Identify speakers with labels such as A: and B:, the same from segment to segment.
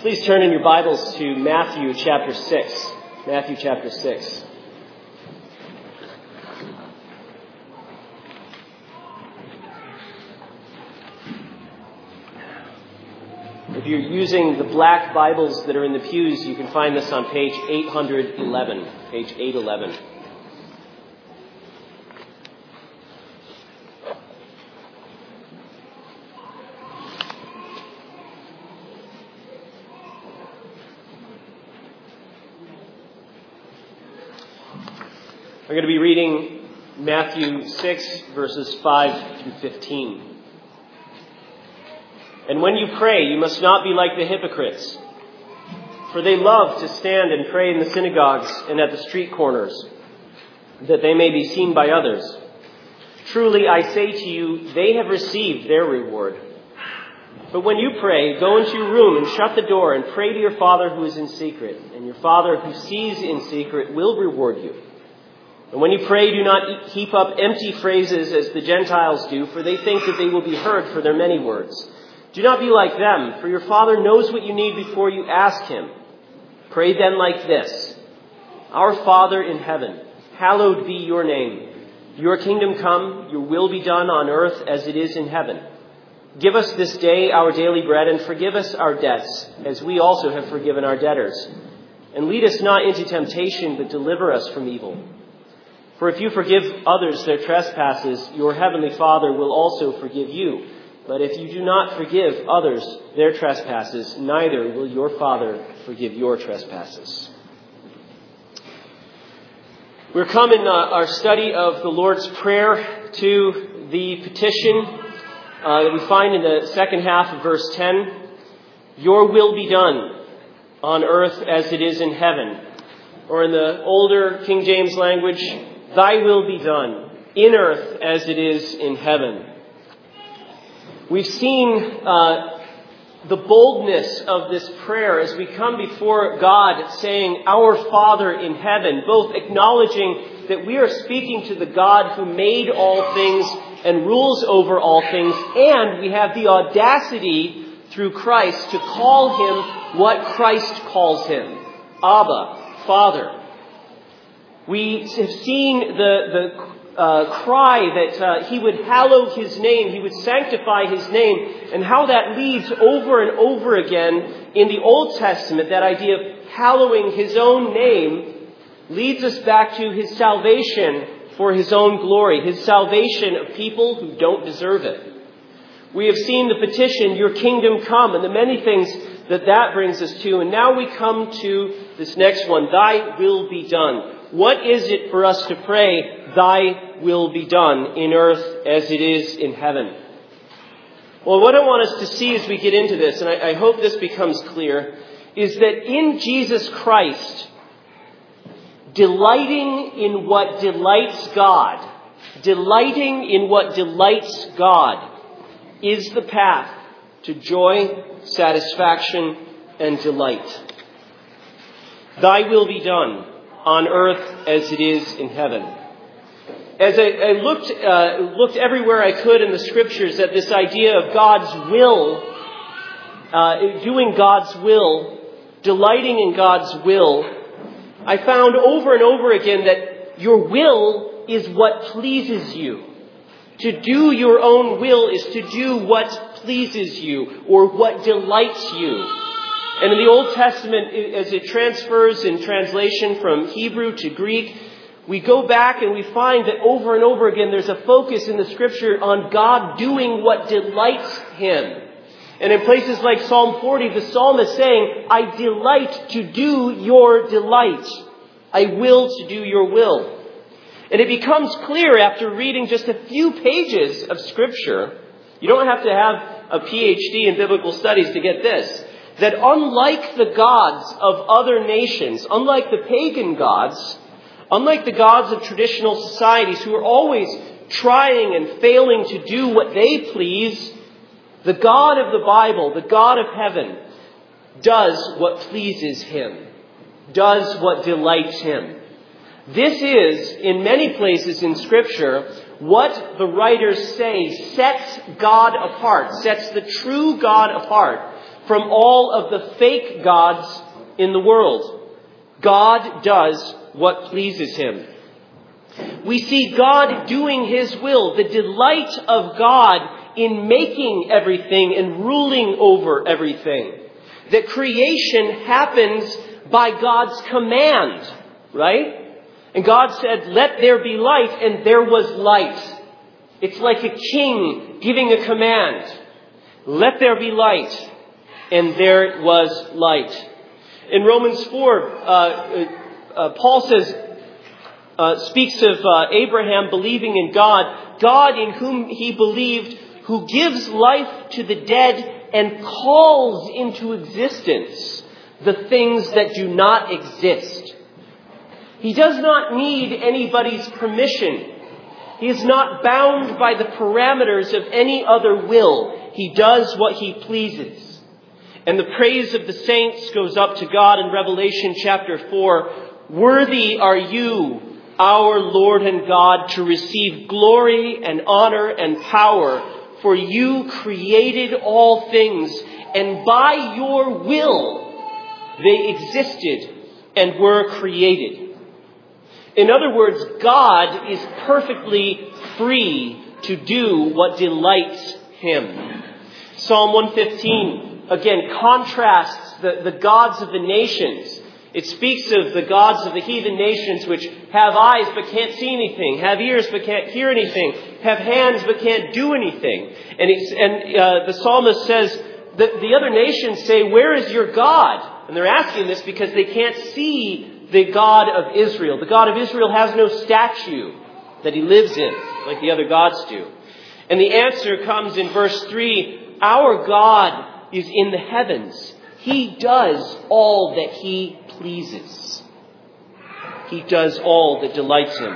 A: Please turn in your Bibles to Matthew chapter 6. Matthew chapter 6. If you're using the black Bibles that are in the pews, you can find this on page 811. Page 811. We're going to be reading Matthew 6, verses 5 through 15. And when you pray, you must not be like the hypocrites, for they love to stand and pray in the synagogues and at the street corners, that they may be seen by others. Truly, I say to you, they have received their reward. But when you pray, go into your room and shut the door and pray to your Father who is in secret, and your Father who sees in secret will reward you. And when you pray, do not heap up empty phrases as the Gentiles do, for they think that they will be heard for their many words. Do not be like them, for your Father knows what you need before you ask Him. Pray then like this: Our Father in heaven, hallowed be your name. Your kingdom come, your will be done on earth as it is in heaven. Give us this day our daily bread, and forgive us our debts, as we also have forgiven our debtors. And lead us not into temptation, but deliver us from evil. For if you forgive others their trespasses, your heavenly Father will also forgive you. But if you do not forgive others their trespasses, neither will your Father forgive your trespasses. We're come in our study of the Lord's Prayer to the petition that we find in the second half of verse 10. Your will be done on earth as it is in heaven. Or in the older King James language, Thy will be done in earth as it is in heaven. We've seen the boldness of this prayer as we come before God saying, Our Father in heaven, both acknowledging that we are speaking to the God who made all things and rules over all things, and we have the audacity through Christ to call Him what Christ calls Him, Abba, Father. We have seen the cry that He would hallow His name, He would sanctify His name, and how that leads over and over again in the Old Testament. That idea of hallowing His own name leads us back to His salvation for His own glory, His salvation of people who don't deserve it. We have seen the petition, Your kingdom come, and the many things that brings us to. And now we come to this next one, Thy will be done. What is it for us to pray, Thy will be done in earth as it is in heaven? Well, what I want us to see as we get into this, and I hope this becomes clear, is that in Jesus Christ, delighting in what delights God is the path to joy, satisfaction, and delight. Thy will be done on earth as it is in heaven. As I looked everywhere I could in the Scriptures at this idea of God's will, doing God's will, delighting in God's will, I found over and over again that your will is what pleases you. To do your own will is to do what pleases you or what delights you. And in the Old Testament, as it transfers in translation from Hebrew to Greek, we go back and we find that over and over again there's a focus in the Scripture on God doing what delights Him. And in places like Psalm 40, the psalmist saying, I delight to do your delight. I will to do your will. And it becomes clear after reading just a few pages of Scripture, you don't have to have a PhD in biblical studies to get this, that unlike the gods of other nations, unlike the pagan gods, unlike the gods of traditional societies who are always trying and failing to do what they please, the God of the Bible, the God of heaven, does what pleases Him, does what delights Him. This is, in many places in Scripture, what the writers say sets God apart, sets the true God apart from all of the fake gods in the world. God does what pleases him. We see God doing his will, the delight of God in making everything and ruling over everything. That creation happens by God's command, right? And God said, "Let there be light," and there was light. It's like a king giving a command. Let there be light, and there was light. In Romans 4, Paul speaks of Abraham believing in God, God in whom he believed, who gives life to the dead and calls into existence the things that do not exist. He does not need anybody's permission. He is not bound by the parameters of any other will. He does what he pleases. And the praise of the saints goes up to God in Revelation chapter 4. Worthy are you, our Lord and God, to receive glory and honor and power, for you created all things, and by your will they existed and were created. In other words, God is perfectly free to do what delights him. Psalm 115, again, contrasts the gods of the nations. It speaks of the gods of the heathen nations which have eyes but can't see anything, have ears but can't hear anything, have hands but can't do anything. And the psalmist says that the other nations say, "Where is your God?" And they're asking this because they can't see the God of Israel. The God of Israel has no statue that he lives in like the other gods do. And the answer comes in verse 3. Our God is in the heavens. He does all that he pleases. He does all that delights him.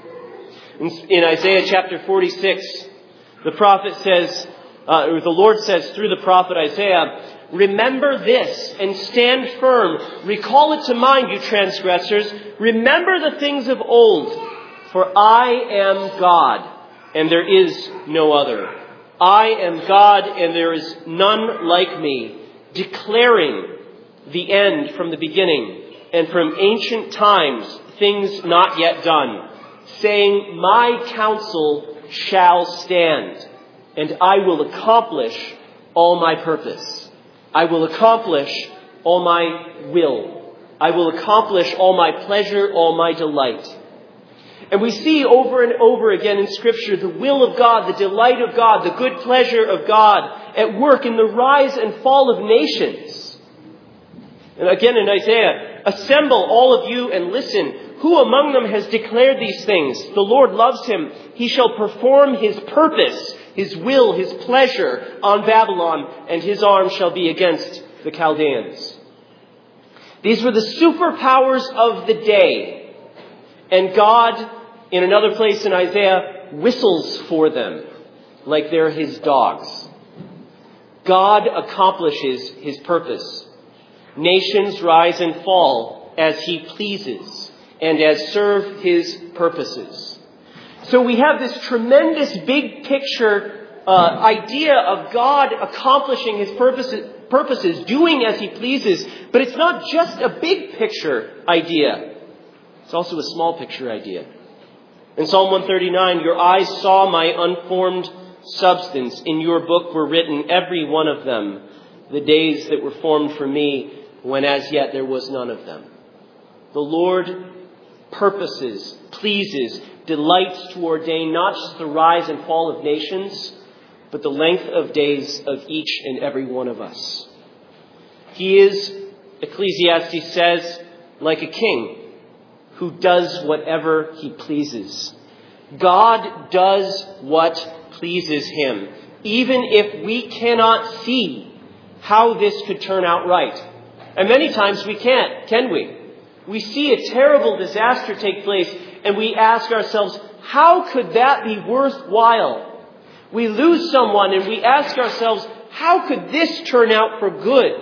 A: In Isaiah chapter 46, the prophet says, or the Lord says through the prophet Isaiah, "Remember this and stand firm. Recall it to mind, you transgressors. Remember the things of old. For I am God, and there is no other. I am God, and there is none like me, declaring the end from the beginning, and from ancient times things not yet done, saying, my counsel shall stand, and I will accomplish all my purpose. I will accomplish all my will. I will accomplish all my pleasure, all my delight." And we see over and over again in Scripture the will of God, the delight of God, the good pleasure of God at work in the rise and fall of nations. And again in Isaiah, "Assemble, all of you, and listen. Who among them has declared these things? The Lord loves him. He shall perform his purpose, his will, his pleasure on Babylon, and his arm shall be against the Chaldeans." These were the superpowers of the day. And God, in another place in Isaiah, whistles for them like they're his dogs. God accomplishes his purpose. Nations rise and fall as he pleases and as serve his purposes. So we have this tremendous big picture idea of God accomplishing his purposes, doing as he pleases. But it's not just a big picture idea. It's also a small picture idea. In Psalm 139, "Your eyes saw my unformed substance. In your book were written, every one of them, the days that were formed for me, when as yet there was none of them." The Lord purposes, pleases, delights to ordain not just the rise and fall of nations, but the length of days of each and every one of us. He is, Ecclesiastes says, like a king who does whatever he pleases. God does what pleases him, even if we cannot see how this could turn out right. And many times we can't, can we? We see a terrible disaster take place and we ask ourselves, how could that be worthwhile? We lose someone and we ask ourselves, how could this turn out for good?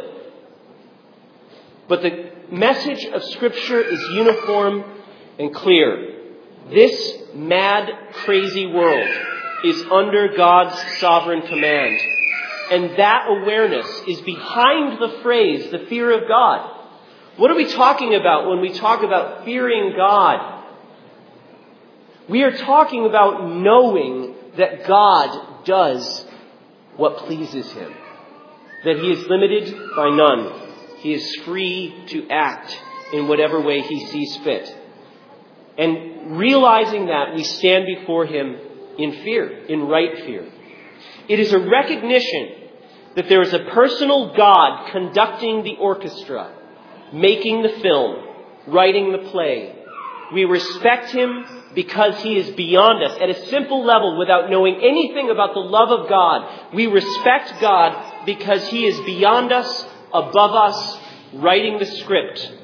A: But the message of Scripture is uniform and clear. This mad, crazy world is under God's sovereign command. and that awareness is behind the phrase, the fear of God. What are we talking about when we talk about fearing God? We are talking about knowing that God does what pleases him. That he is limited by none. He is free to act in whatever way he sees fit. And realizing that, we stand before him in fear, in right fear. It is a recognition that there is a personal God conducting the orchestra, making the film, writing the play. We respect him because he is beyond us. At a simple level, without knowing anything about the love of God, we respect God because he is beyond us, above us, writing the script.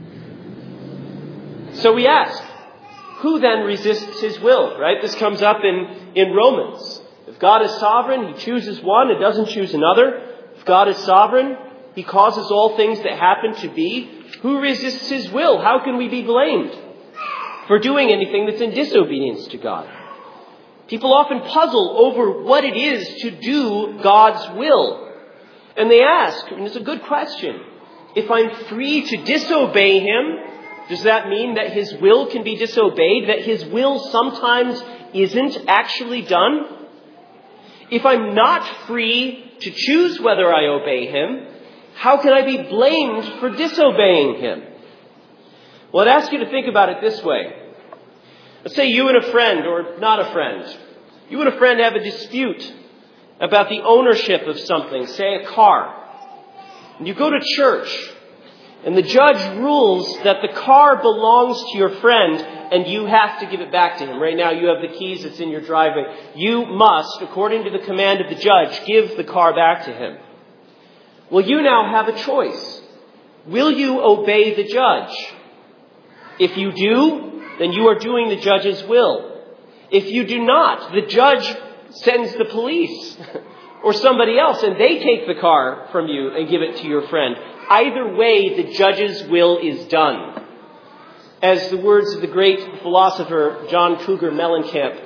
A: So we ask, who then resists his will, right? This comes up in Romans. If God is sovereign, he chooses one and doesn't choose another. If God is sovereign, he causes all things that happen to be. Who resists his will? How can we be blamed for doing anything that's in disobedience to God? People often puzzle over what it is to do God's will. And they ask, and it's a good question, if I'm free to disobey him, does that mean that his will can be disobeyed? That his will sometimes isn't actually done? If I'm not free to choose whether I obey him, how can I be blamed for disobeying him? Well, I'd ask you to think about it this way. Let's say you and a friend, or not a friend, you and a friend have a dispute about the ownership of something, say a car. And you go to church, and the judge rules that the car belongs to your friend, and you have to give it back to him. Right now you have the keys, it's in your driveway. You must, according to the command of the judge, give the car back to him. Well, you now have a choice. Will you obey the judge? If you do, then you are doing the judge's will. If you do not, the judge sends the police or somebody else, and they take the car from you and give it to your friend. Either way, the judge's will is done. As the words of the great philosopher John Cougar Mellencamp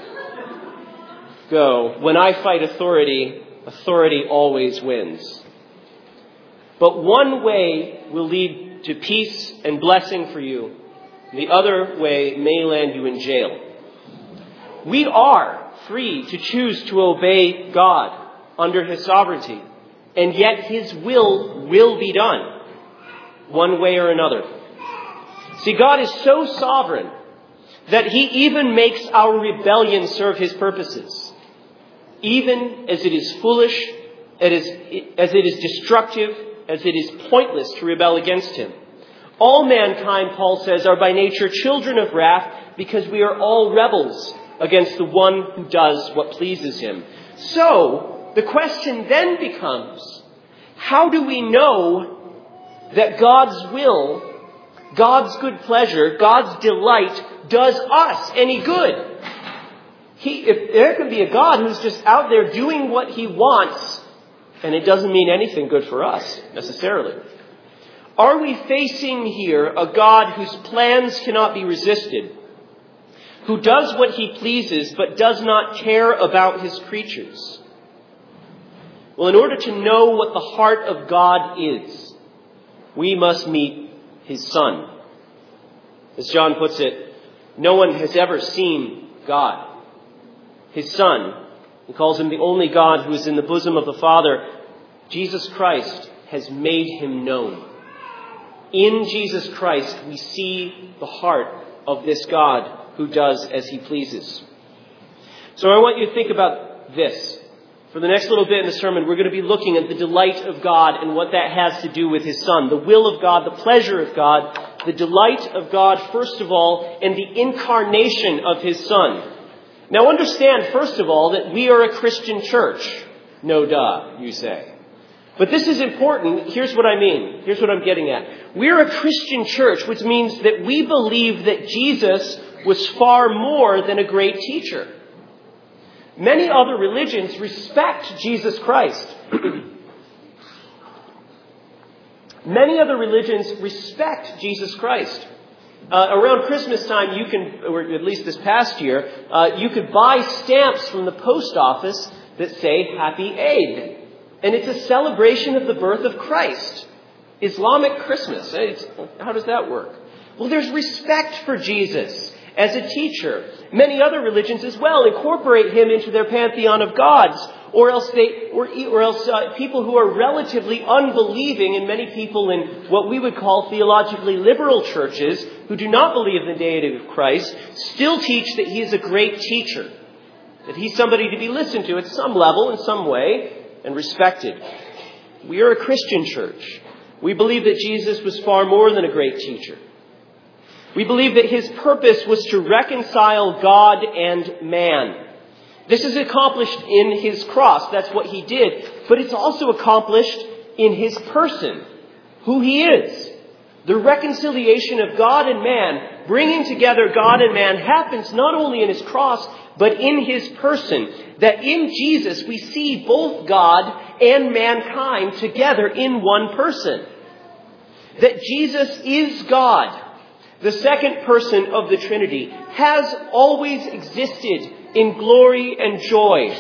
A: go, when I fight authority, authority always wins. But one way will lead to peace and blessing for you. The other way may land you in jail. We are free to choose to obey God under his sovereignty, and yet his will be done, one way or another. See, God is so sovereign that he even makes our rebellion serve his purposes, even as it is foolish, as it is destructive, as it is pointless to rebel against him. All mankind, Paul says, are by nature children of wrath because we are all rebels against the one who does what pleases him. So, the question then becomes, how do we know that God's will, God's good pleasure, God's delight does us any good? If there can be a God who's just out there doing what he wants, and it doesn't mean anything good for us, necessarily. Are we facing here a God whose plans cannot be resisted, who does what he pleases but does not care about his creatures? Well, in order to know what the heart of God is, we must meet his Son. As John puts it, no one has ever seen God. His Son, he calls him the only God who is in the bosom of the Father, Jesus Christ has made him known. In Jesus Christ, we see the heart of this God who does as he pleases. So I want you to think about this. For the next little bit in the sermon, we're going to be looking at the delight of God and what that has to do with his Son. The will of God, the pleasure of God, the delight of God, first of all, and the incarnation of his Son. Now understand, first of all, that we are a Christian church. No duh, you say. But this is important. Here's what I mean. Here's what I'm getting at. We're a Christian church, which means that we believe that Jesus was far more than a great teacher. Many other religions respect Jesus Christ. Many other religions respect Jesus Christ. Around Christmas time, you can, or at least this past year, you could buy stamps from the post office that say Happy Eid. And it's a celebration of the birth of Christ. Islamic Christmas. How does that work? Well, there's respect for Jesus as a teacher. Many other religions as well incorporate him into their pantheon of gods. Or else people who are relatively unbelieving, and many people in what we would call theologically liberal churches who do not believe in the deity of Christ still teach that he is a great teacher. That he's somebody to be listened to at some level, in some way, and respected. We are a Christian church. We believe that Jesus was far more than a great teacher. We believe that his purpose was to reconcile God and man. This is accomplished in his cross. That's what he did. But it's also accomplished in his person, who he is. The reconciliation of God and man, bringing together God and man, happens not only in his cross, but in his person. That in Jesus we see both God and mankind together in one person. That Jesus is God, the second person of the Trinity, has always existed in glory and joy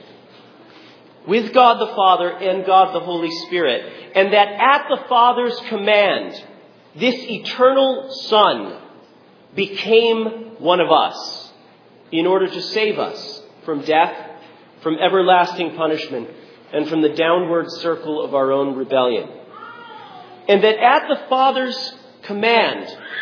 A: with God the Father and God the Holy Spirit. And that at the Father's command, this eternal Son became one of us in order to save us from death, from everlasting punishment, and from the downward circle of our own rebellion. And that at the Father's command,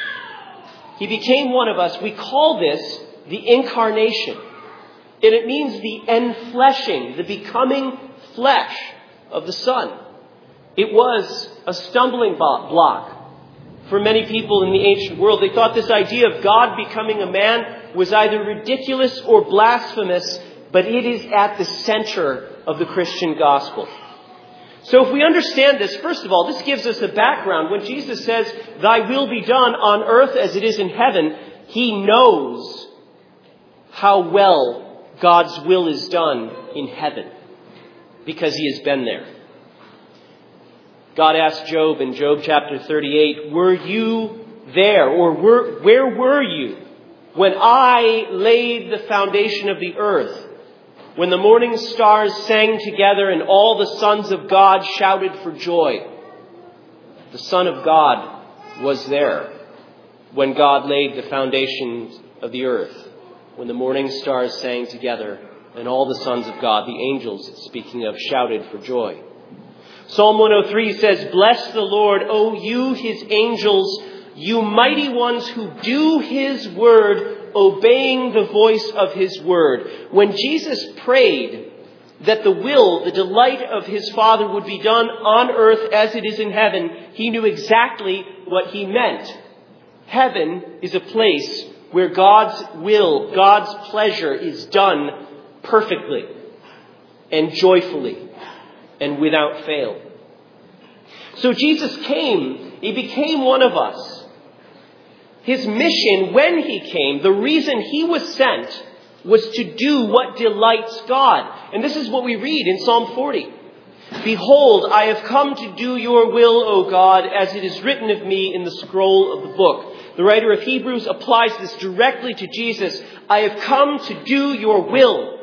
A: he became one of us. We call this the incarnation. And it means the enfleshing, the becoming flesh of the Son. It was a stumbling block for many people in the ancient world. They thought this idea of God becoming a man was either ridiculous or blasphemous, but it is at the center of the Christian gospel. So if we understand this, first of all, this gives us a background. When Jesus says, "Thy will be done on earth as it is in heaven," he knows how well God's will is done in heaven because he has been there. God asked Job in Job chapter 38, "Were you there?" Or where were you when I laid the foundation of the earth? When the morning stars sang together and all the sons of God shouted for joy. The Son of God was there when God laid the foundations of the earth. When the morning stars sang together and all the sons of God, the angels, speaking of, shouted for joy. Psalm 103 says, "Bless the Lord, O you, his angels, you mighty ones who do his word, obeying the voice of his word." When Jesus prayed that the will, the delight of his Father would be done on earth as it is in heaven, he knew exactly what he meant. Heaven is a place where God's will, God's pleasure is done perfectly and joyfully and without fail. So Jesus came. He became one of us. His mission when he came, the reason he was sent, was to do what delights God. And this is what we read in Psalm 40. "Behold, I have come to do your will, O God, as it is written of me in the scroll of the book." The writer of Hebrews applies this directly to Jesus. "I have come to do your will,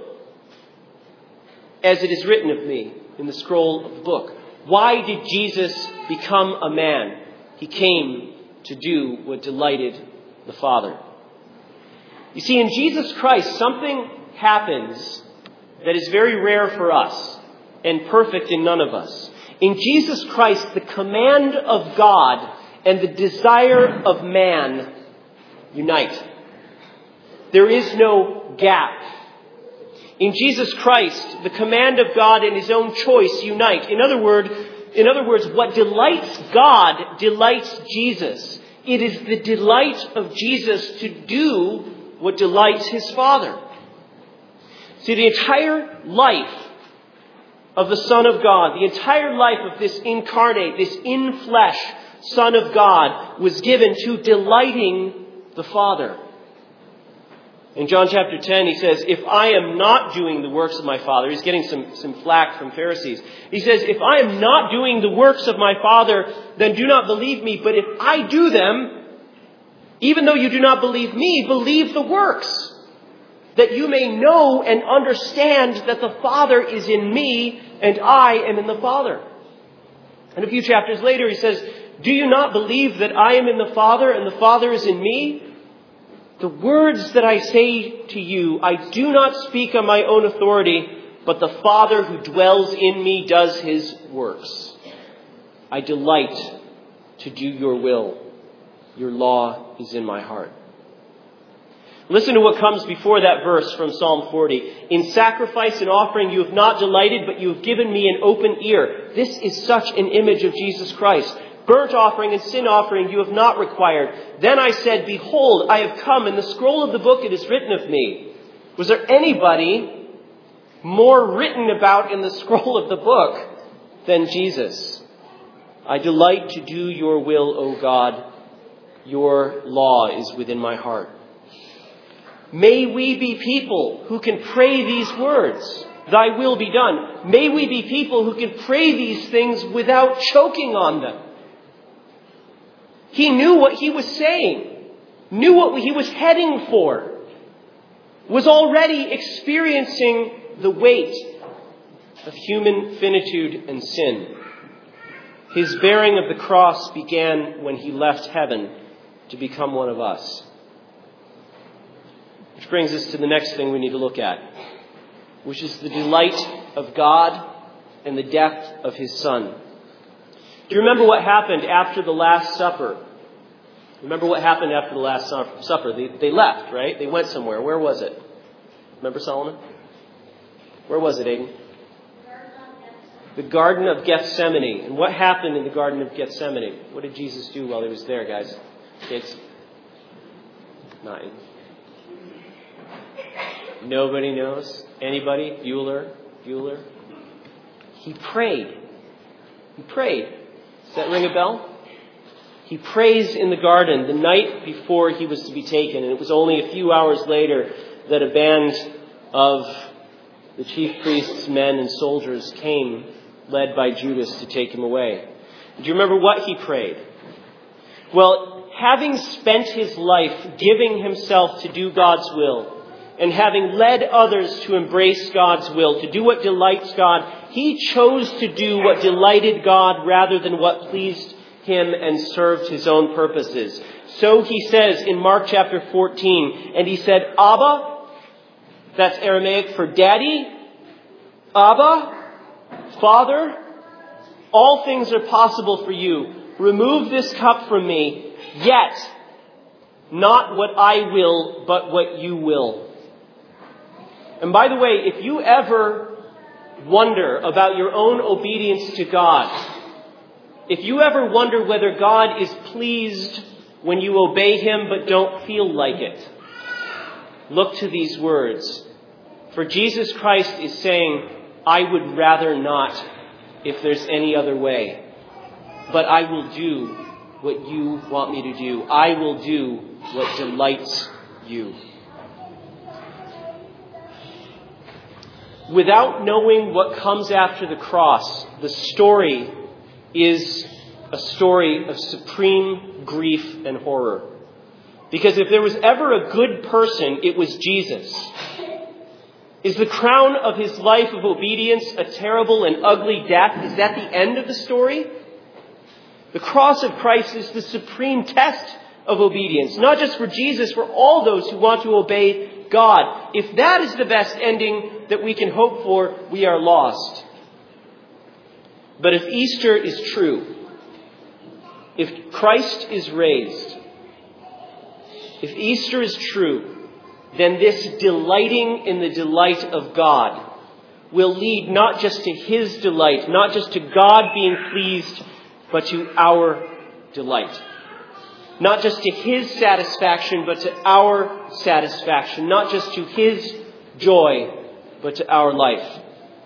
A: as it is written of me in the scroll of the book." Why did Jesus become a man? He came to do what delighted the Father. You see, in Jesus Christ, something happens that is very rare for us and perfect in none of us. In Jesus Christ, the command of God and the desire of man unite. There is no gap. In Jesus Christ, the command of God and his own choice unite. In other words, what delights God delights Jesus. It is the delight of Jesus to do what delights his Father. See, the entire life of the Son of God, the entire life of this incarnate, this in-flesh Son of God, was given to delighting the Father. In John chapter 10, he says, "If I am not doing the works of my Father," he's getting some flack from Pharisees. He says, "If I am not doing the works of my Father, then do not believe me. But if I do them, even though you do not believe me, believe the works, that you may know and understand that the Father is in me and I am in the Father. And a few chapters later he says, do you not believe that I am in the Father and the Father is in me? The words that I say to you, I do not speak on my own authority, but the Father who dwells in me does his works. I delight to do your will. Your law is in my heart. Listen to what comes before that verse from Psalm 40. In sacrifice and offering you have not delighted, but you have given me an open ear. This is such an image of Jesus Christ. Burnt offering and sin offering you have not required. Then I said, behold, I have come. In the scroll of the book it is written of me. Was there anybody more written about in the scroll of the book than Jesus? I delight to do your will, O God. Your law is within my heart. May we be people who can pray these words, thy will be done. May we be people who can pray these things without choking on them. He knew what he was saying, knew what he was heading for, was already experiencing the weight of human finitude and sin. His bearing of the cross began when he left heaven to become one of us. Which brings us to the next thing we need to look at, which is the delight of God and the death of his Son. Do you remember what happened after the Last Supper? Remember what happened after the Last Supper? They left, right? They went somewhere. Where was it? Remember, Solomon? Where was it, Aiden? The Garden of Gethsemane. And what happened in the Garden of Gethsemane? What did Jesus do while he was there, guys? Kids? 9. Nobody knows? Anybody? Bueller? He prayed. Does that ring a bell? He prays in the garden the night before he was to be taken. And it was only a few hours later that a band of the chief priest's men and soldiers came, led by Judas, to take him away. Do you remember what he prayed? Well, having spent his life giving himself to do God's will, and having led others to embrace God's will, to do what delights God, he chose to do what delighted God rather than what pleased him and served his own purposes. So he says in Mark chapter 14, and he said, Abba, that's Aramaic for daddy, Abba, Father, all things are possible for you. Remove this cup from me, yet not what I will, but what you will. And by the way, if you ever wonder about your own obedience to God, if you ever wonder whether God is pleased when you obey him but don't feel like it, look to these words. For Jesus Christ is saying, I would rather not if there's any other way. But I will do what you want me to do. I will do what delights you. Without knowing what comes after the cross, the story is a story of supreme grief and horror. Because if there was ever a good person, it was Jesus. Is the crown of his life of obedience a terrible and ugly death? Is that the end of the story? The cross of Christ is the supreme test of obedience, not just for Jesus, for all those who want to obey God. If that is the best ending that we can hope for, we are lost. But if Easter is true, if Christ is raised, if Easter is true, then this delighting in the delight of God will lead not just to his delight, not just to God being pleased, but to our delight. Not just to his satisfaction, but to our satisfaction. Not just to his joy, but to our life.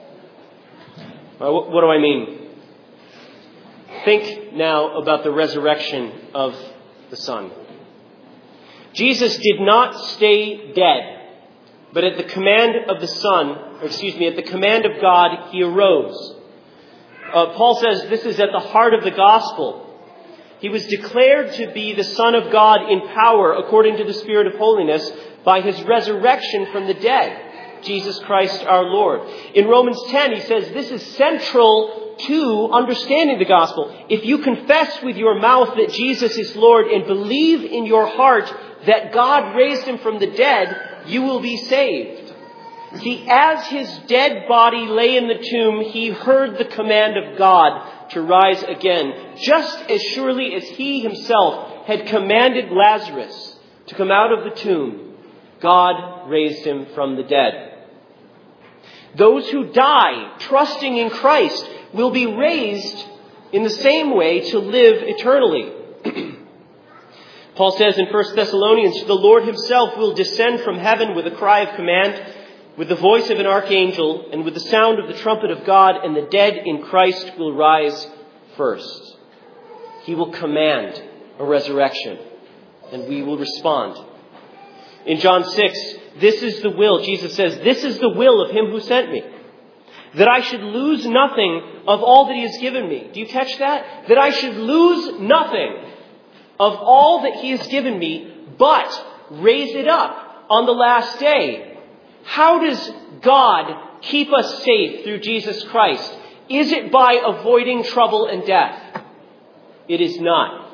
A: What do I mean? Think now about the resurrection of the Son. Jesus did not stay dead, but at the command of the Son, at the command of God, he arose. Paul says this is at the heart of the gospel. He was declared to be the Son of God in power, according to the Spirit of holiness, by his resurrection from the dead. Jesus Christ our Lord. In Romans 10, he says this is central to understanding the gospel. If you confess with your mouth that Jesus is Lord and believe in your heart that God raised him from the dead, you will be saved. See, as his dead body lay in the tomb, he heard the command of God to rise again, just as surely as he himself had commanded Lazarus to come out of the tomb. God raised him from the dead. Those who die trusting in Christ will be raised in the same way to live eternally. Paul says in 1 Thessalonians, the Lord himself will descend from heaven with a cry of command, with the voice of an archangel, and with the sound of the trumpet of God, and the dead in Christ will rise first. He will command a resurrection, and we will respond. In John 6, this is the will, Jesus says, this is the will of him who sent me, that I should lose nothing of all that he has given me. Do you catch that? That I should lose nothing of all that he has given me, but raise it up on the last day. How does God keep us safe through Jesus Christ? Is it by avoiding trouble and death? It is not.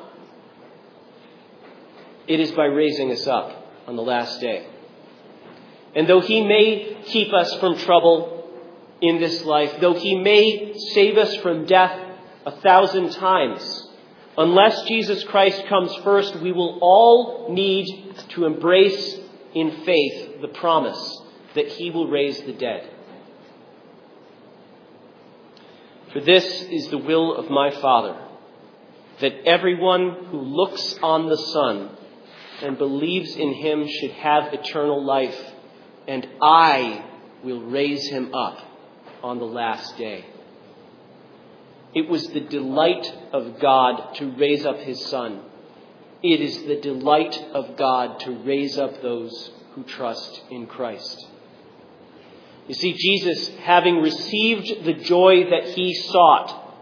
A: It is by raising us up on the last day. And though he may keep us from trouble in this life, though he may save us from death 1,000 times, unless Jesus Christ comes first, we will all need to embrace in faith the promise that he will raise the dead. For this is the will of my Father, that everyone who looks on the Son and believes in him should have eternal life, and I will raise him up on the last day. It was the delight of God to raise up his Son. It is the delight of God to raise up those who trust in Christ. You see, Jesus, having received the joy that he sought,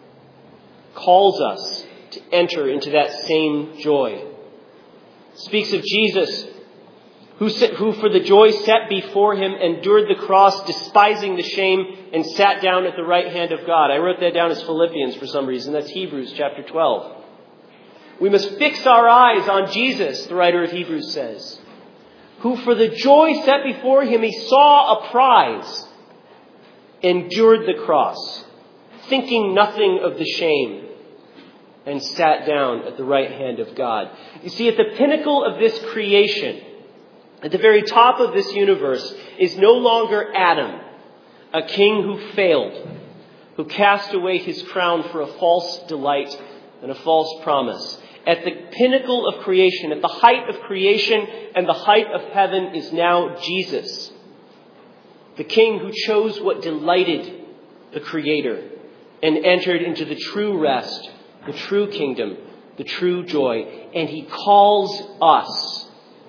A: calls us to enter into that same joy. Speaks of Jesus, who for the joy set before him endured the cross, despising the shame, and sat down at the right hand of God. I wrote that down as Philippians for some reason. That's Hebrews chapter 12. We must fix our eyes on Jesus, the writer of Hebrews says, who for the joy set before him, he saw a prize, endured the cross, thinking nothing of the shame, and sat down at the right hand of God. You see, at the pinnacle of this creation, at the very top of this universe, is no longer Adam, a king who failed, who cast away his crown for a false delight and a false promise. At the pinnacle of creation, at the height of creation and the height of heaven, is now Jesus, the king who chose what delighted the Creator and entered into the true rest, the true kingdom, the true joy. And he calls us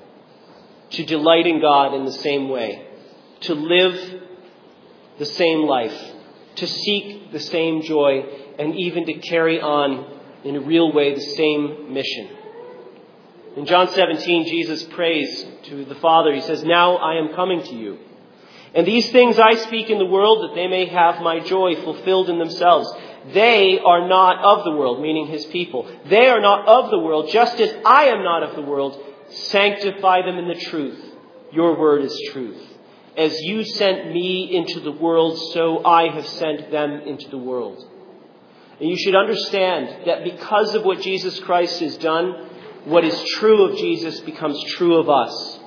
A: to delight in God in the same way, to live the same life, to seek the same joy, and even to carry on in a real way the same mission. In John 17, Jesus prays to the Father. He says, now I am coming to you. And these things I speak in the world, that they may have my joy fulfilled in themselves. They are not of the world, meaning his people. They are not of the world, just as I am not of the world. Sanctify them in the truth. Your word is truth. As you sent me into the world, so I have sent them into the world. And you should understand that because of what Jesus Christ has done, what is true of Jesus becomes true of us.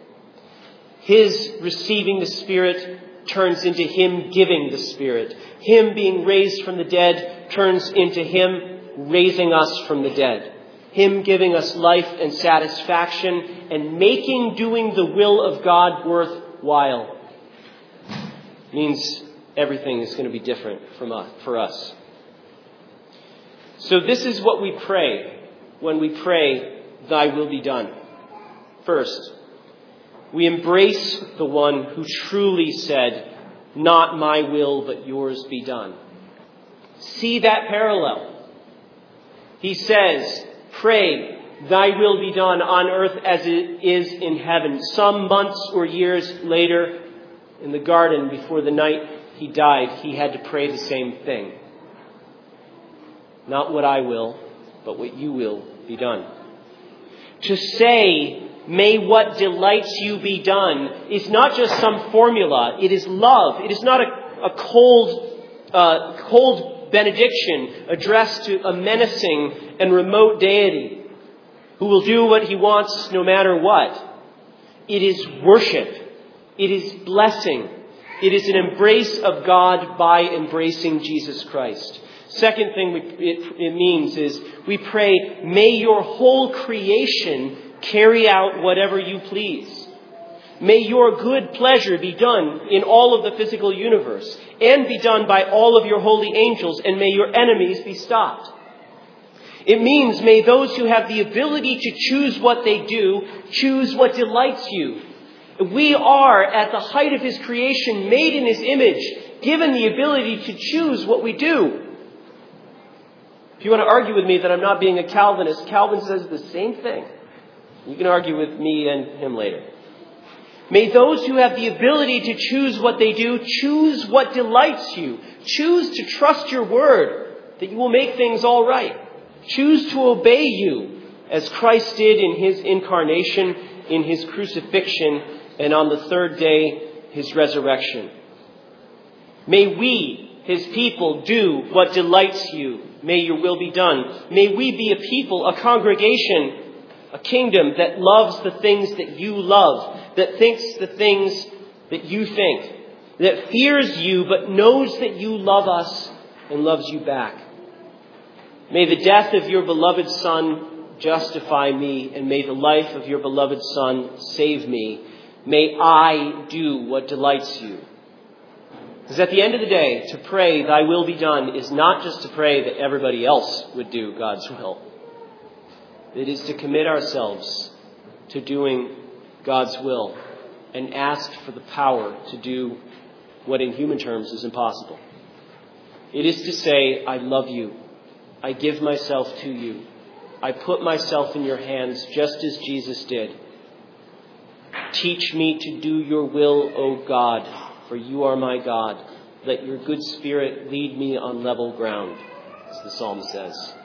A: His receiving the Spirit turns into him giving the Spirit. Him being raised from the dead turns into him raising us from the dead. Him giving us life and satisfaction and making doing the will of God worthwhile. Means everything is going to be different for us. So this is what we pray when we pray, thy will be done. First, we embrace the one who truly said, not my will, but yours be done. See that parallel. He says, pray, thy will be done on earth as it is in heaven. Some months or years later, in the garden before the night he died, he had to pray the same thing. Not what I will, but what you will be done. To say, may what delights you be done, is not just some formula. It is love. It is not a cold benediction addressed to a menacing and remote deity who will do what he wants no matter what. It is worship. It is blessing. It is an embrace of God by embracing Jesus Christ. Second thing it means is we pray, may your whole creation carry out whatever you please. May your good pleasure be done in all of the physical universe and be done by all of your holy angels, and may your enemies be stopped. It means may those who have the ability to choose what they do, choose what delights you. We are, at the height of his creation, made in his image, given the ability to choose what we do. If you want to argue with me that I'm not being a Calvinist, Calvin says the same thing. You can argue with me and him later. May those who have the ability to choose what they do, choose what delights you. Choose to trust your word, that you will make things all right. Choose to obey you, as Christ did in his incarnation, in his crucifixion, and on the third day, his resurrection. May we, his people, do what delights you. May your will be done. May we be a people, a congregation, a kingdom that loves the things that you love, that thinks the things that you think, that fears you but knows that you love us and loves you back. May the death of your beloved Son justify me, and may the life of your beloved Son save me. May I do what delights you. Because at the end of the day, to pray, thy will be done, is not just to pray that everybody else would do God's will. It is to commit ourselves to doing God's will and ask for the power to do what in human terms is impossible. It is to say, I love you. I give myself to you. I put myself in your hands just as Jesus did. Teach me to do your will, O God, for you are my God. Let your good spirit lead me on level ground, as the psalm says.